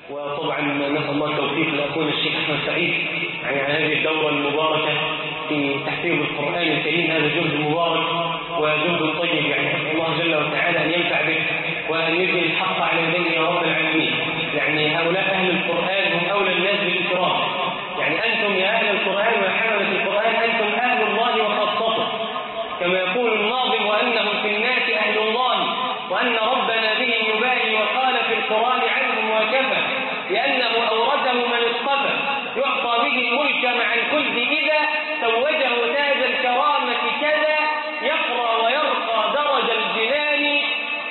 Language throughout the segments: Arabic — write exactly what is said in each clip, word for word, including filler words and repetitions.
وطبعا نسأل الله التوفيق لأخونا الشيخ أحمد سعيد يعني على هذه الدورة المباركة في تحفيظ القرآن الكريم. هذا جهد مبارك وجهد طيب، يعني أسأل الله جل وعلا أن ينفع به وأن يجري الحق على يديه يا رب العالمين. يعني هؤلاء أهل القرآن هم أولى الناس بالإكرام، يعني أنتم يا أهل القرآن وحملة القرآن أنتم أهل الله وخاصته، كما يقول الناظم: وأنهم في الناس أهل الله وأن ربنا بهم يباهي، وقال في القرآن عنهم وكفى لأنه أورثه من اصطفى، يعطى به الملك مع الكل إذا توجه تاج الكرامة كذا، يقرى ويرقى درج الجنان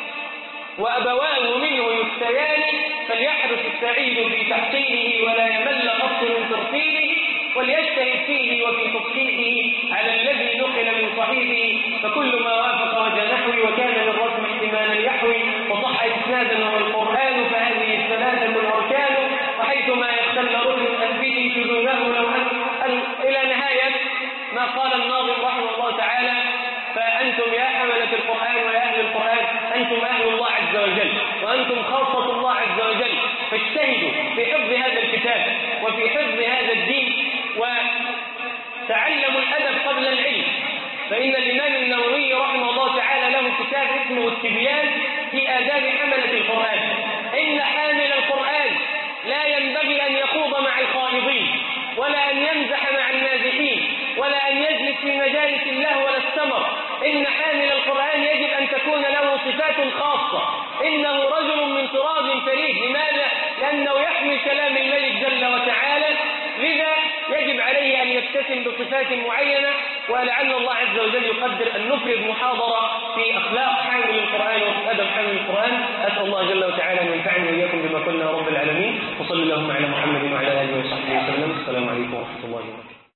وأبواه منه يفتيان، فليحرص السعيد في تحصيله ولا يمل قط من ترتيله، وليجتهد فيه وفي تصحيحه على الذي نقل من صحيحه، فكل ما وافق وجه نحوي وكان للرسم احتمالا يحوي وصح إسنادا وهو القرآن، فهذه الثلاثة الأركان، وحيثما يختل ركن أثبته شذوذه لو أن إلى نهاية ما قال الناظم رحمه الله تعالى: فأنتم يا حملة القرآن ويا أهل القرآن أنتم أهل الله عز وجل وأنتم خاصة الله عز وجل، فاجتهدوا في حفظ هذا الكتاب وفي حفظ هذا الدين، وتعلموا الأدب قبل العلم. فإن الإمام النووي رحمه الله تعالى له كتاب اسمه التبيان في آداب حملة القرآن. إن حامل القرآن لا ينبغي أن يخوض مع الخائضين، ولا أن يمزح مع النازحين، ولا أن يجلس في مجالس الله ولا السمر. إن حامل القرآن يجب أن تكون له صفات خاصة، إنه رجل من طراز فريد. لماذا؟ لأنه يحمل كلام الملك جل وتعالى، لذا يجب عليه أن يتسم بصفات معينة. ولعل الله عز وجل يقدر أن نفرد محاضرة في أخلاق حامل القرآن وفي أدب حامل القرآن. أسأل الله جل وتعالى أن ينفعني وإياكم بما قلنا رب العالمين، وصلى اللهم على محمد وعلى آله وصحبه وسلم. السلام عليكم ورحمة الله وبركاته.